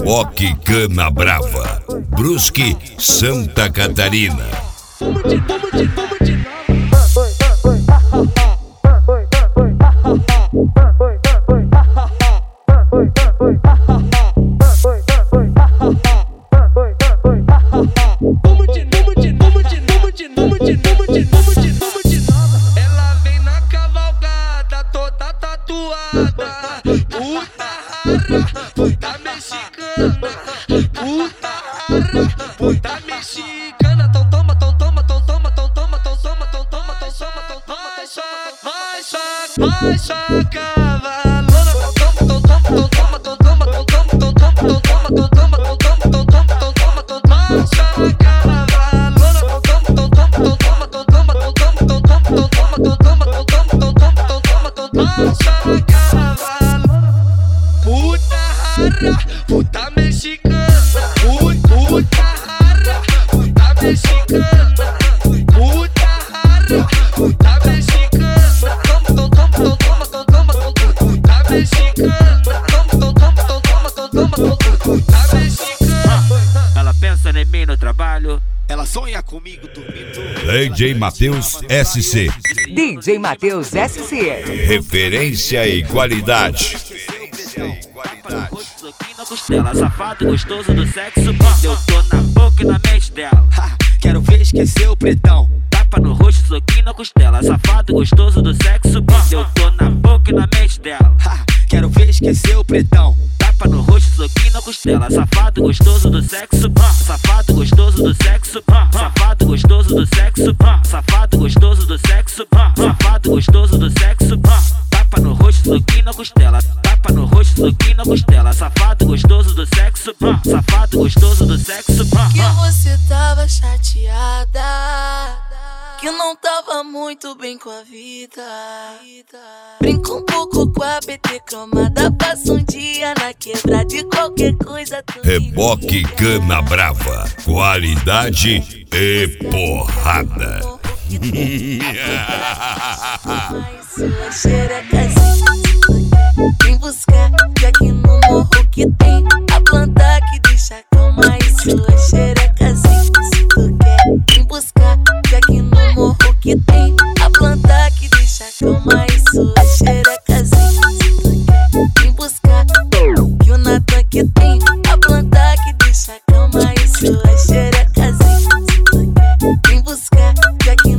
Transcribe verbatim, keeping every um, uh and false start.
Reboque Cana Brava, Brusque, Santa Catarina. Ela vem na cavalgada toda tatuada, puta rara, puta mexicana, puta rara, puta mexicana. Tão toma, tão toma, tão toma, tão toma, tão toma, tão toma, tão toma, tão toma, vai saca, vai saca, vai saca, cavalona. Tão toma, tão toma, tão toma, tão toma, tão toma, tão toma, tão toma, tão toma, tão toma, tão toma, tão toma, vai saca, cavalona. Tão toma, tão toma, tão toma, tão toma, tão toma, tão toma, tão toma, tão toma, tão toma, tão toma, tão toma, vai saca, cavalona. Puta rara, puta mexicana, puta rara, puta mexicana, puta rara, puta mexicana. Toma, toma, toma, toma, toma, toma, puta mexicana. Toma, toma, toma, toma, toma, puta mexicana. Ela pensa em mim no trabalho, ela sonha comigo dormindo. D J Matheus S C. D J Matheus S C. Referência e qualidade. Na costela, safado, gostoso do sexo bom. Eu tô na boca e na mente dela. Ha, quero ver esquecer o pretão. Tapa no rosto, soquinho na costela, safado, gostoso do sexo bom. Eu tô na boca e na mente dela. Ha, quero ver esquecer o pretão. Tapa no rosto, soquinho na costela, safado, gostoso do sexo bom. Safado, gostoso do sexo bom. Safado, gostoso do sexo bom. Safado, gostoso do sexo bom. Safado, gostoso do sexo bom. Tapa no rosto, soquinho na costela. Tapa no rosto, soquinho na costela, safado, gostoso do sexo bom. Safado, gostoso do sexo bom. Que você tava chateada, que não tava muito bem com a vida. Brinca um pouco com a B T cromada, passa um dia na quebra de qualquer coisa. Reboque Cana Brava, qualidade e porrada. Sua xerecazinha, vem buscar, que aqui no morro que tem a planta que deixa calma. E sua xerecazinha, se tu quer, vem buscar, que aqui no morro que tem a planta que deixa calma. E sua xerecazinha, se tu quer, vem buscar, que o Natan que tem a planta que deixa calma. E sua xerecazinha, se tu quer, vem buscar, que aqui